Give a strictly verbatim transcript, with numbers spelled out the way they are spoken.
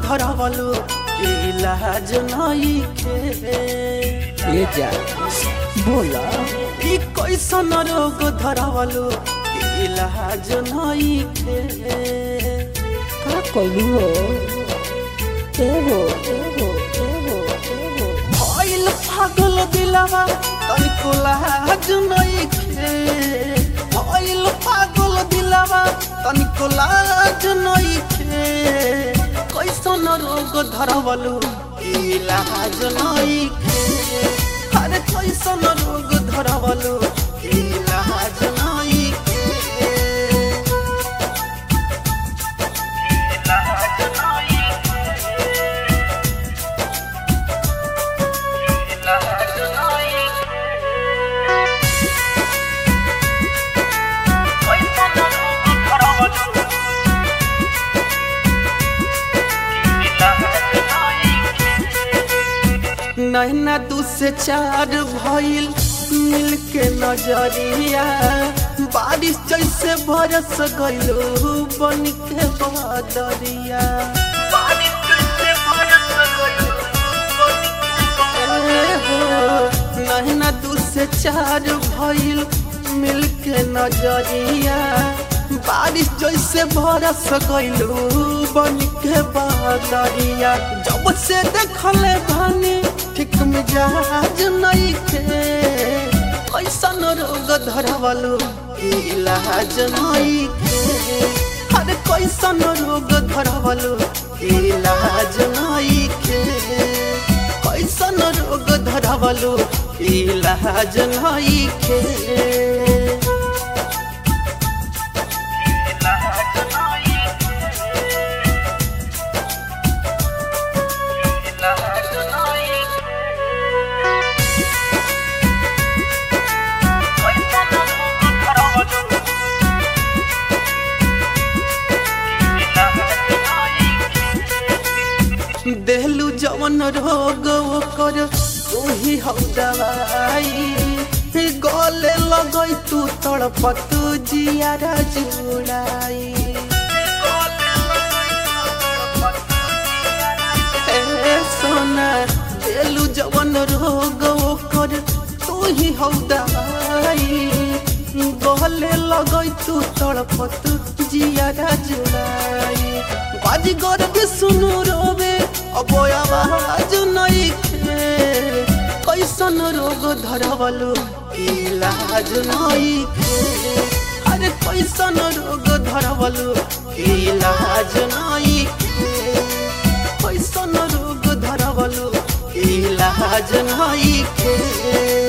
धरवलु इलाज नइखे ये जा बोला ई कैसन रोग धरवलु इलाज नइखे का कइलू हो ए हो ए हो ए हो ए हो भइल पागल दिलवा तनिको लाज नइखे भइल पागल दिलवा तनिको लाज नइखे कैसन रोग धरवलु इलाज नइखे अरे कैसन रोग धरवलु इलाज नइखे इलाज नइखे इलाज नइखे कैसन रोग धरवलु नैना दू से चार भइल मिलके नजरिया बारिश जैसे बरस गइलो बन के बदरिया बारिश जैसे बरस गइलो बन के नैना दू से चार भइल मिलके नजरिया बारिश जैसे बरस गइलो बन के बदरिया जब से देखले भानी ठीक मिजाज नइखे कैसन रोग धरवलु इलाज नइखे अरे कैसन रोग धरवलु इलाज नइखे कैसन रोग धरवलु इलाज नइखे देहलू जवन रोग ओकर तूही हौ दवाई गले लगई तू तड़पत जियारा जुड़ाई ए सोना देहलू जवन रोग ओकर तूही हौ दवाई गले लगई तू तड़पत जियारा जुड़ाई बाजीगर भी सुनु रोवे अब आवाज नइखे कैसन रोग धरवलु इलाज नइखे अरे कैसन रोग धरवलु इलाज नइखे कैसन रोग धरवलु इलाज नइखे।